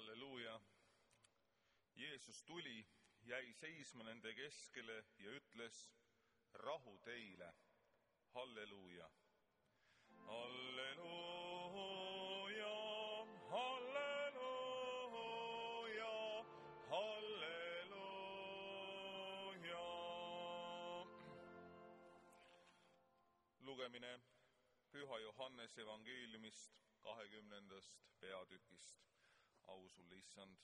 Halleluuja! Jeesus tuli, jäi seisma nende keskele ja ütles, rahu teile. Halleluuja! Halleluuja! Halleluuja! Halleluuja! Lugemine Püha Johannese evangeeliumist 20. peatükist. Au sulle, Issand.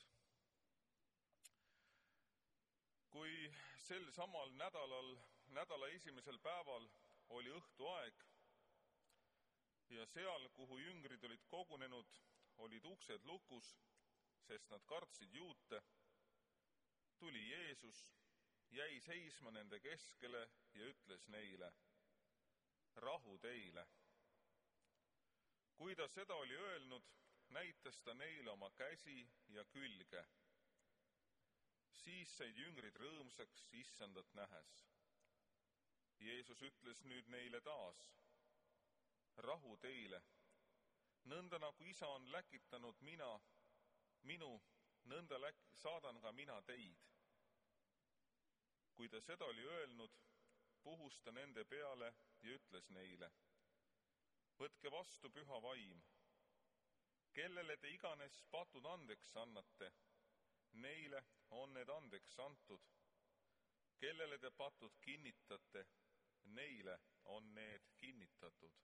Kui sel samal nädala esimesel päeval oli õhtuaeg ja seal, kuhu jüngrid olid kogunenud, olid uksed lukus, sest nad kartsid juute, tuli Jeesus, jäi seisma nende keskele ja ütles neile, rahu teile. Kui ta seda oli öelnud, näitas ta neile oma käsi ja külge. Siis said jüngrid rõõmsaks Issandat nähes. Jeesus ütles nüüd neile taas, rahu teile. Nõnda nagu Isa on läkitanud minu, nõnda saadan ka mina teid. Kui ta seda oli öelnud, puhus ta nende peale ja ütles neile, võtke vastu püha vaim. Kellele te iganes patud andeks annate, neile on need andeks antud. Kellele te patud kinnitate, neile on need kinnitatud.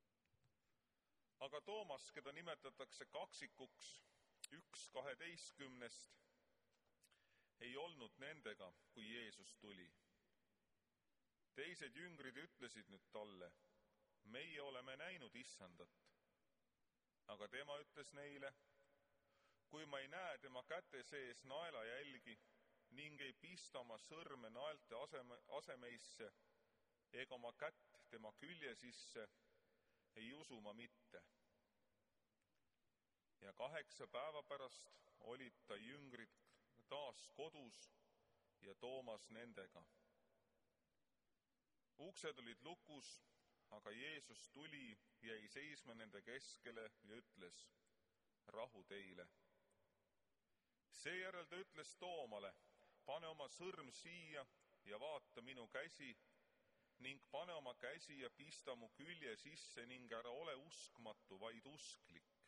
Aga Toomas, keda nimetatakse kaksikuks, 1:12, ei olnud nendega, kui Jeesus tuli. Teised jüngrid ütlesid nüüd talle, meie oleme näinud Issandat. Aga tema ütles neile, kui ma ei näe tema käte sees naelajälgi ning ei pista oma sõrme naelte asemeisse ega oma kätt tema külje sisse, ei usu ma mitte. Ja 8 päeva pärast olid ta jüngrid taas kodus ja Toomas nendega. Uksed olid lukus, aga Jeesus tuli, jäi seisma nende keskele ja ütles, rahu teile. Seejärel ta ütles Toomale, pane oma sõrm siia ja vaata minu käsi ning pane oma käsi ja pista mu külje sisse ning ära ole uskmatu, vaid usklik.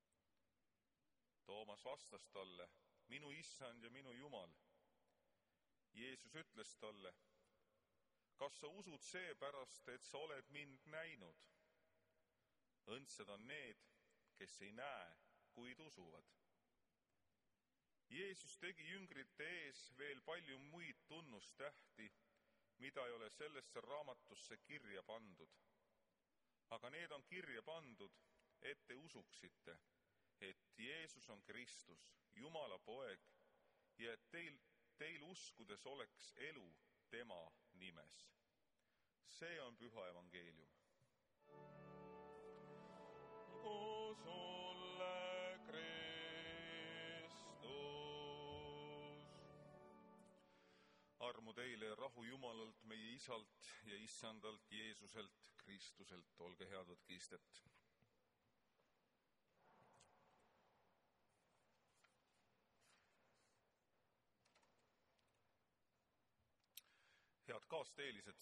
Toomas vastas talle, minu Issand ja minu Jumal. Jeesus ütles talle, kas sa usud seepärast, et sa oled mind näinud? Õndsad on need, kes ei näe, kuid usuvad. Jeesus tegi jüngrite ees veel palju muid tunnustähti, mida ei ole sellesse raamatusse kirja pandud. Aga need on kirja pandud, et te usuksite, et Jeesus on Kristus, Jumala poeg, ja et teil uskudes oleks elu tema nimes. See on püha evangeelium. Sulle, Kristus. Armu teile ja rahu Jumalalt, meie Isalt ja Issandalt, Jeesuselt, Kristuselt. Olge head, võtke istet. Head kaasteelised.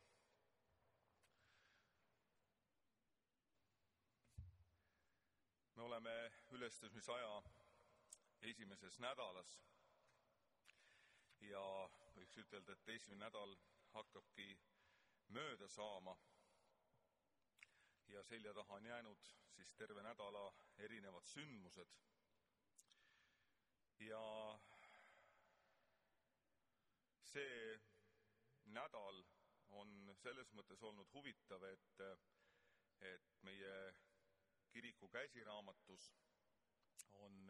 Me oleme ülestõusmisaja esimeses nädalas ja võiks ütelda, et esimene nädal hakkabki mööda saama ja selja taha on jäänud siis terve nädala erinevad sündmused. Ja see nädal on selles mõttes olnud huvitav, et meie kiriku käsiraamatus on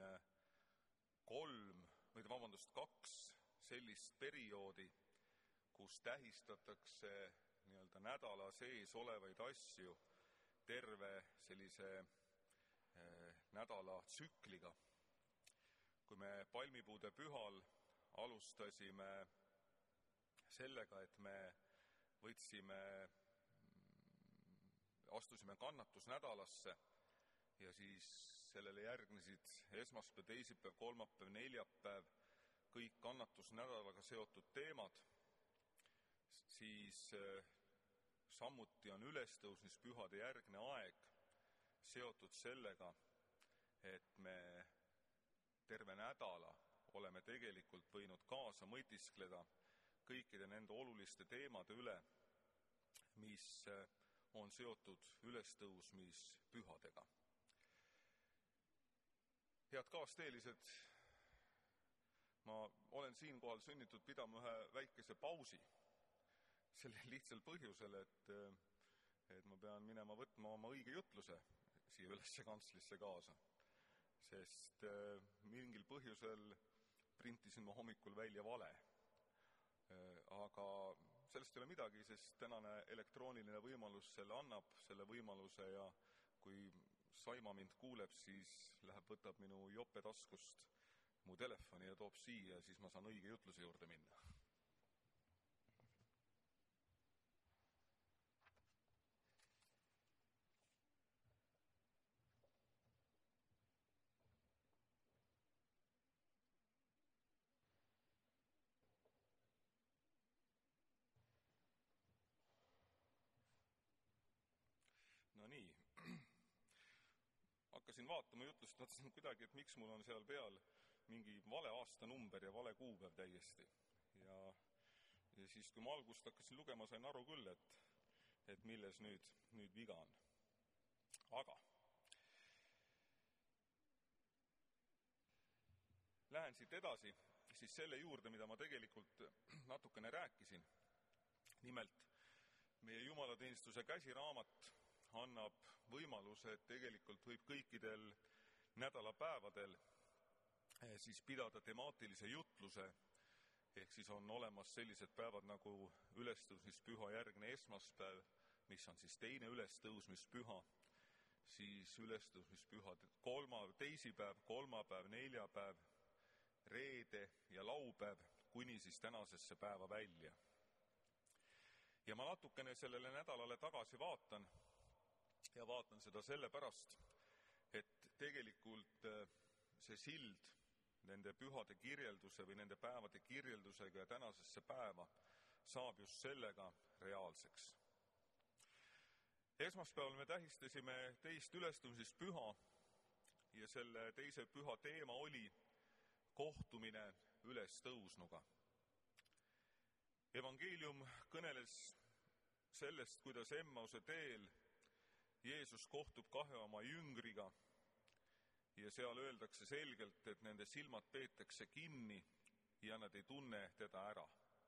2 sellist perioodi, kus tähistatakse nii-öelda nädala sees olevaid asju terve sellise nädala tsükliga. Kui me palmipuude pühal alustasime sellega, et me astusime kannatusnädalasse ja siis sellele järgnesid esmaspäev, teisipäev, kolmapäev, neljapäev, kõik kannatusnädalaga seotud teemad, siis samuti on ülestõusmispühade järgne aeg seotud sellega, et me terve nädala oleme tegelikult võinud kaasa mõtiskleda kõikide nende oluliste teemade üle, mis on seotud ülestõusmispühadega. Head kaasteelised, ma olen siinkohal sunnitud pidama ühe väikese pausi, sellel lihtsal põhjusel, et ma pean minema võtma oma õige jutluse siia ülesse kantslisse kaasa, sest mingil põhjusel printisin ma hommikul välja vale. Aga sellest ei ole midagi, sest tänane elektrooniline võimalus selle annab, selle võimaluse, ja kui Saima mind kuuleb, siis võtab minu jope taskust mu telefoni ja toob siia, ja siis ma saan õige jutluse juurde minna. No nii, hakkasin vaatama jutlust, mõtlesin kuidagi, et miks mul on seal peal mingi vale aastanumber ja vale kuupäev täiesti. Ja siis, kui ma algust hakkasin lugema, sain aru küll, et milles nüüd viga on. Aga lähen siit edasi siis selle juurde, mida ma tegelikult natukene rääkisin. Nimelt, meie jumalateenistuse käsiraamat annab võimaluse, et tegelikult võib kõikidel nädalapäevadel siis pidada temaatilise jutluse, ehk siis on olemas sellised päevad nagu ülestõusmispüha järgne esmaspäev, mis on siis teine ülestõusmispüha, siis ülestõusmispühad teisipäev, kolmapäev, neljapäev, reede ja laupäev kuni siis tänasesse päeva välja. Ja ma natukene sellele nädalale tagasi vaatan, ja vaatan seda sellepärast, et tegelikult see sild nende pühade kirjelduse või nende päevade kirjeldusega ja tänasesse päeva saab just sellega reaalseks. Esmaspäeval me tähistasime teist ülestõusmispüha ja selle teise püha teema oli kohtumine ülestõusnuga. Evangeelium kõneles sellest, kuidas Emmause teel Jeesus kohtub kahe oma jüngriga ja seal öeldakse selgelt, et nende silmad peetakse kinni ja nad ei tunne teda ära.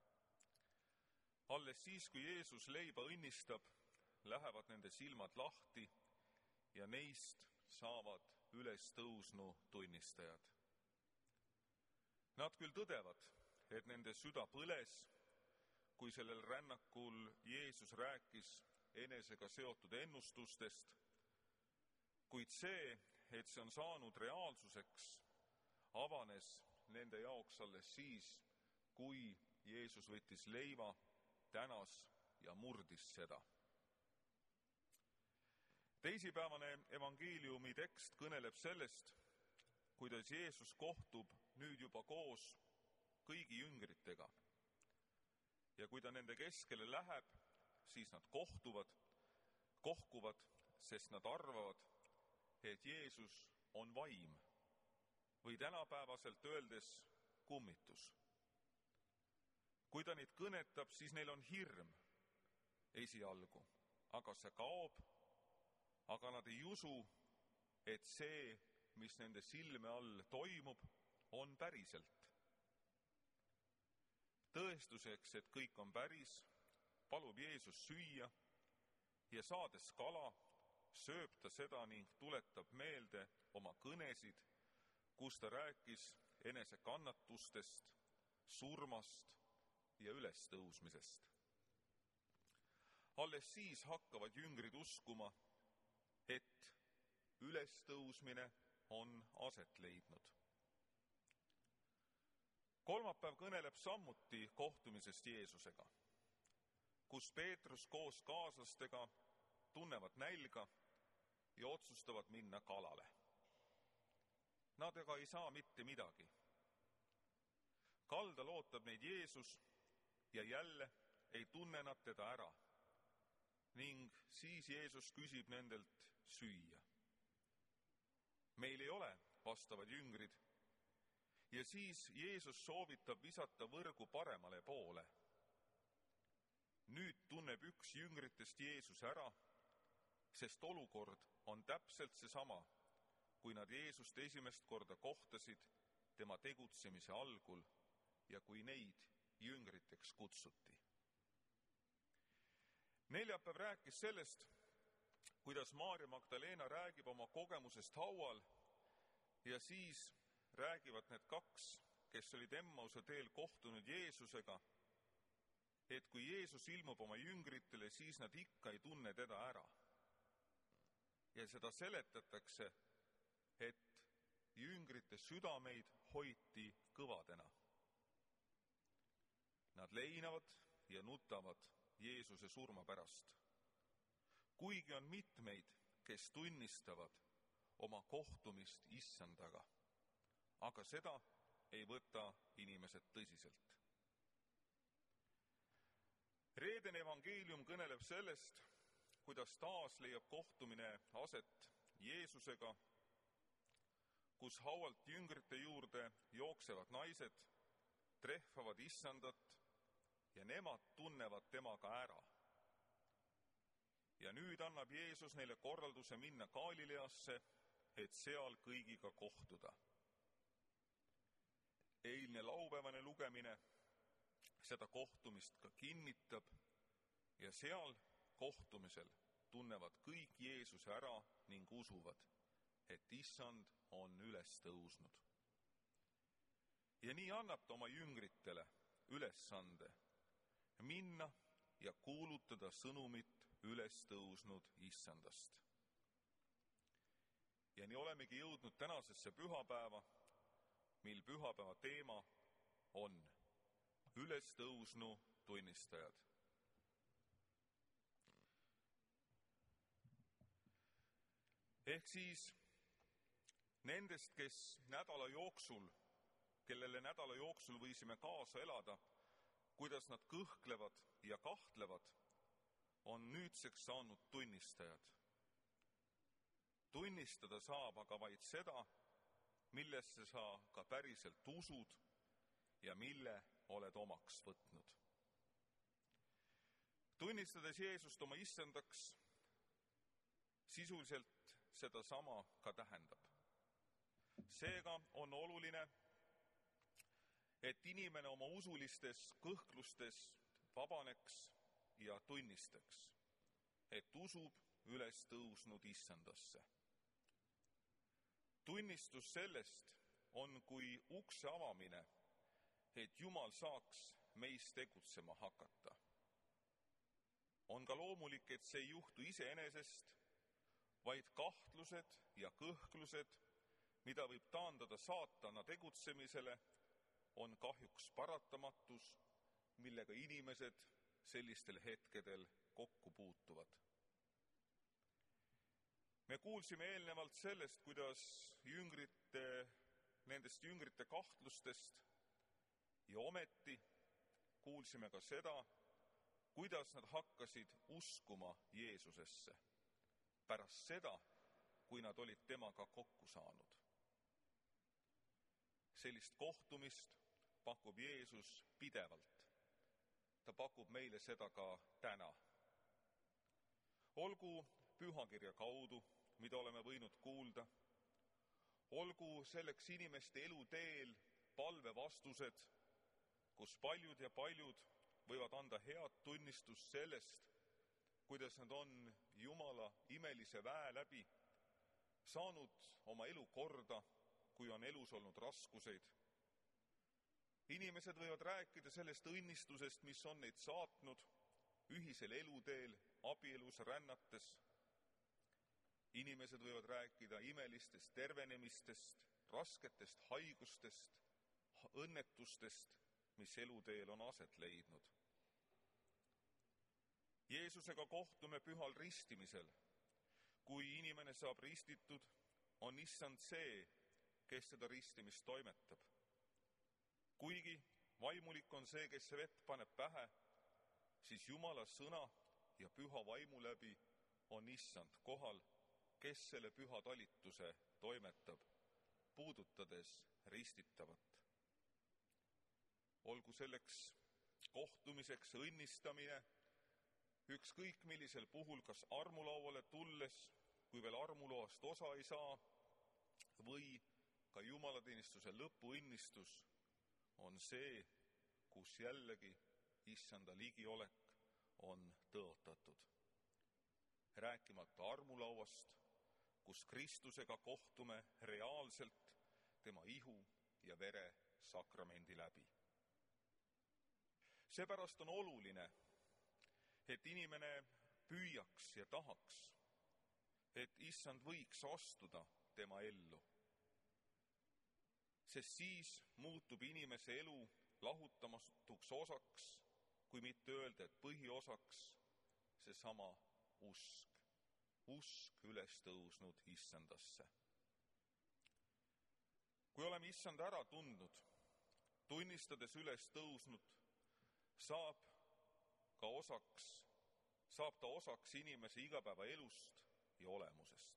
Alles siis, kui Jeesus leiba õnnistab, lähevad nende silmad lahti ja neist saavad ülestõusnu tunnistajad. Nad küll tõdevad, et nende süda põles, kui sellel rännakul Jeesus rääkis enesega seotud ennustustest, kuid see, et see on saanud reaalsuseks, avanes nende jaoks alles siis, kui Jeesus võttis leiva, tänas ja murdis seda. Teisipäevane evangeeliumi tekst kõneleb sellest, kuidas Jeesus kohtub nüüd juba koos kõigi jüngritega. Ja kui ta nende keskele läheb, siis nad kohkuvad, sest nad arvavad, et Jeesus on vaim või tänapäevaselt öeldes kummitus. Kui ta neid kõnetab, siis neil on hirm esialgu, aga see kaob, aga nad ei usu, et see, mis nende silme all toimub, on päriselt. Tõestuseks, et kõik on päris, palub Jeesus süüa ja saades kala, sööb ta seda ning tuletab meelde oma kõnesid, kus ta rääkis enese kannatustest, surmast ja ülestõusmisest. Alles siis hakkavad jüngrid uskuma, et ülestõusmine on aset leidnud. Kolmapäev kõneleb samuti kohtumisest Jeesusega, kus Peetrus koos kaaslastega tunnevad nälga ja otsustavad minna kalale. nad aga ei saa mitte midagi. Kaldal ootab neid Jeesus ja jälle ei tunne nad teda ära. Ning siis Jeesus küsib nendelt süüa. Meil ei ole, vastavad jüngrid. Ja siis Jeesus soovitab visata võrgu paremale poole. Nüüd tunneb üks jüngritest Jeesuse ära, sest olukord on täpselt seesama, kui nad Jeesust esimest korda kohtasid tema tegutsemise algul ja kui neid jüngriteks kutsuti. Neljapäev rääkis sellest, kuidas Maarja Magdalena räägib oma kogemusest haual ja siis räägivad need kaks, kes olid Emmause teel kohtunud Jeesusega, et kui Jeesus ilmub oma jüngritele, siis nad ikka ei tunne teda ära. Ja seda seletatakse, et jüngrite südameid hoiti kõvadena. Nad leinavad ja nutavad Jeesuse surma pärast. Kuigi on mitmeid, kes tunnistavad oma kohtumist Issandaga, aga seda ei võta inimesed tõsiselt. Reedene evangeelium kõneleb sellest, kuidas taas leiab kohtumine aset Jeesusega, kus haualt jüngrite juurde jooksevad naised, trehvavad Issandat ja nemad tunnevad temaga ära. Ja nüüd annab Jeesus neile korralduse minna Galileasse, et seal kõigiga kohtuda. Eilne laupäevane lugemine seda kohtumist ka kinnitab ja seal kohtumisel tunnevad kõik Jeesuse ära ning usuvad, et Issand on üles tõusnud. Ja nii annab ta oma jüngritele ülesande minna ja kuulutada sõnumit üles tõusnud Issandast. Ja nii olemegi jõudnud tänasesse pühapäeva, mil pühapäeva teema on ülestõusnu tunnistajad. Ehk siis nendest, kellele nädala jooksul võisime kaasa elada, kuidas nad kõhklevad ja kahtlevad, on nüüdseks saanud tunnistajad. Tunnistada saab aga vaid seda, millesse sa ka päriselt usud ja mille oled omaks võtnud. Tunnistades Jeesust oma Issandaks, sisuliselt sedasama ka tähendab. Seega on oluline, et inimene oma usulistes kõhklustes vabaneks ja tunnistaks, et usub üles tõusnud Issandasse. Tunnistus sellest on kui ukse avamine, et Jumal saaks meis tegutsema hakata. On ka loomulik, et see ei juhtu iseenesest, vaid kahtlused ja kõhklused, mida võib taandada saatana tegutsemisele, on kahjuks paratamatus, millega inimesed sellistel hetkedel kokku puutuvad. Me kuulsime eelnevalt sellest, kuidas nendest jüngrite kahtlustest ja ometi kuulsime ka seda, kuidas nad hakkasid uskuma Jeesusesse pärast seda, kui nad olid temaga kokku saanud. Sellist kohtumist pakub Jeesus pidevalt. Ta pakub meile seda ka täna. Olgu pühakirja kaudu, mida oleme võinud kuulda, olgu selleks inimeste eluteel palvevastused, kus paljud ja paljud võivad anda head tunnistust sellest, kuidas nad on Jumala imelise väe läbi saanud oma elu korda, kui on elus olnud raskuseid. Inimesed võivad rääkida sellest õnnistusest, mis on neid saatnud ühisel eluteel, abielus, rännates. Inimesed võivad rääkida imelistest tervenemistest, rasketest haigustest, õnnetustest, mis eluteel on aset leidnud. Jeesusega kohtume pühal ristimisel. Kui inimene saab ristitud, on Issand see, kes seda ristimist toimetab. Kuigi vaimulik on see, kes vett paneb pähe, siis Jumala sõna ja püha vaimu läbi on issand kohal, kes selle püha talituse toimetab, puudutades ristitavat. Olgu selleks kohtumiseks õnnistamine, ükskõik millisel puhul, kas armulauale tulles, kui veel armuloast osa ei saa, või ka jumalateenistuse lõpuõnnistus on see, kus jällegi issanda ligiolek on tõotatud. Rääkimata armulauast, kus Kristusega kohtume reaalselt tema ihu ja vere sakramendi läbi. Seepärast on oluline, et inimene püüaks ja tahaks, et issand võiks astuda tema ellu. Sest siis muutub inimese elu lahutamatuks osaks, kui mitte öelda, et põhiosaks, seesama usk. Usk üles tõusnud issandasse. Kui oleme issanda ära tundnud, tunnistades üles tõusnud, saab ta osaks inimese igapäevaelust ja olemusest.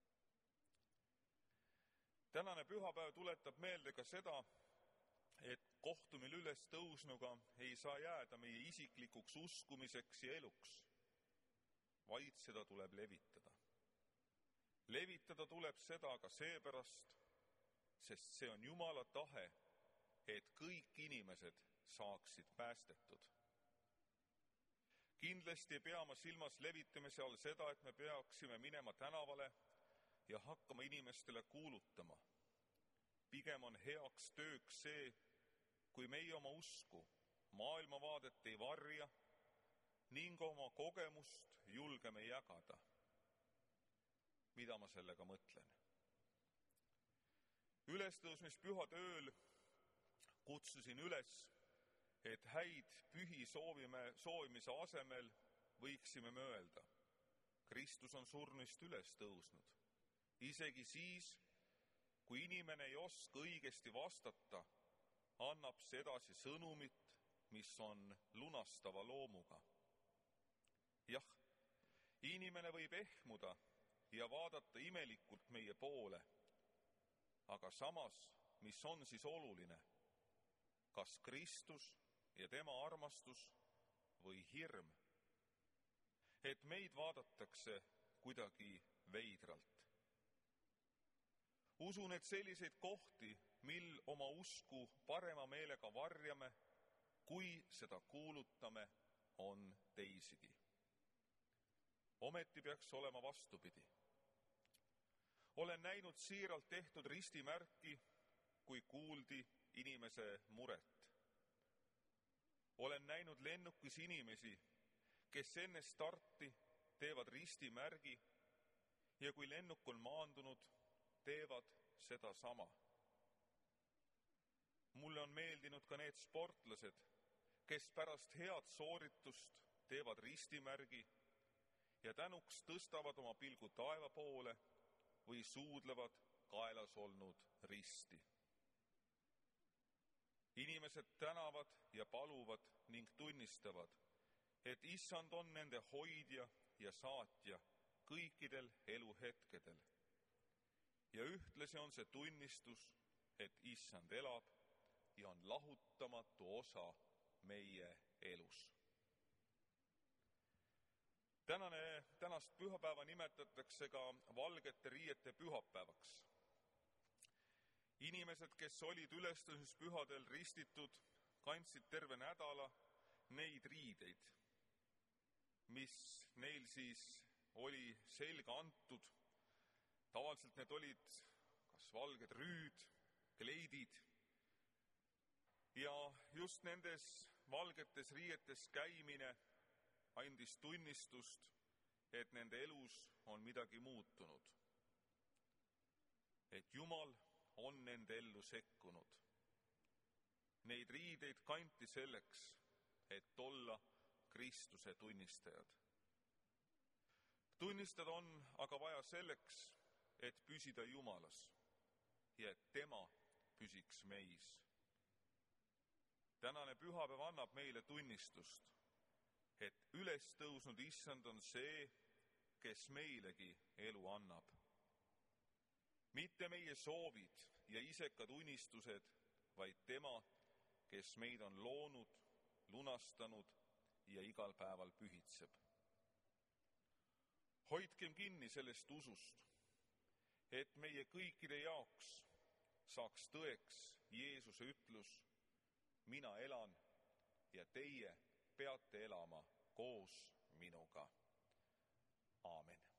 Tänane pühapäev tuletab meelde ka seda, et kohtumil üles tõusnuga ei saa jääda meie isiklikuks uskumiseks ja eluks, vaid seda tuleb levitada. Levitada tuleb seda ka seepärast, sest see on Jumala tahe, et kõik inimesed saaksid päästetud. Kindlasti ei pea ma silmas levitamise all seda, et me peaksime minema tänavale ja hakkama inimestele kuulutama. Pigem on heaks tööks see, kui meie oma usku, maailmavaadet ei varja ning oma kogemust julgeme jagada. Mida ma sellega mõtlen? Ülestõusmispühade ööl kutsusin üles, et häid pühi soovimise asemel võiksime me öelda, Kristus on surnust üles tõusnud. Isegi siis, kui inimene ei oska õigesti vastata, annab see edasi sõnumit, mis on lunastava loomuga. Jah, inimene võib ehmuda ja vaadata imelikult meie poole, aga samas, mis on siis oluline, kas Kristus ja tema armastus või hirm, et meid vaadatakse kuidagi veidralt. Usun, et selliseid kohti, mil oma usku parema meelega varjame, kui seda kuulutame, on teisigi. Ometi peaks olema vastupidi. Olen näinud siiralt tehtud ristimärki, kui kuuldi inimese muret. Olen näinud lennukis inimesi, kes enne starti teevad ristimärgi ja kui lennuk on maandunud, teevad seda sama. Mulle on meeldinud ka need sportlased, kes pärast head sooritust teevad ristimärgi ja tänuks tõstavad oma pilgu taeva poole või suudlevad kaelas olnud risti. Inimesed tänavad ja paluvad ning tunnistavad, et issand on nende hoidja ja saatja kõikidel eluhetkedel. Ja ühtlasi on see tunnistus, et issand elab ja on lahutamatu osa meie elus. Tänast pühapäeva nimetatakse ka valgete riiete pühapäevaks. Inimesed, kes olid ülestõusmispühadel ristitud, kandsid terve nädala neid riideid, mis neil siis oli selga antud. Tavaliselt need olid kas valged rüüd, kleidid ja just nendes valgetes riietes käimine andis tunnistust, et nende elus on midagi muutunud. Et Jumal on nende ellu sekkunud. Neid riideid kanti selleks, et olla Kristuse tunnistajad. Tunnistada on aga vaja selleks, et püsida Jumalas ja et tema püsiks meis. Tänane pühapäev annab meile tunnistust, et üles tõusnud issand on see, kes meilegi elu annab. Mitte meie soovid ja isekad unistused, vaid tema, kes meid on loonud, lunastanud ja igal päeval pühitseb. Hoidkem kinni sellest usust, et meie kõikide jaoks saaks tõeks Jeesuse ütlus: mina elan ja teie peate elama koos minuga. Aamen.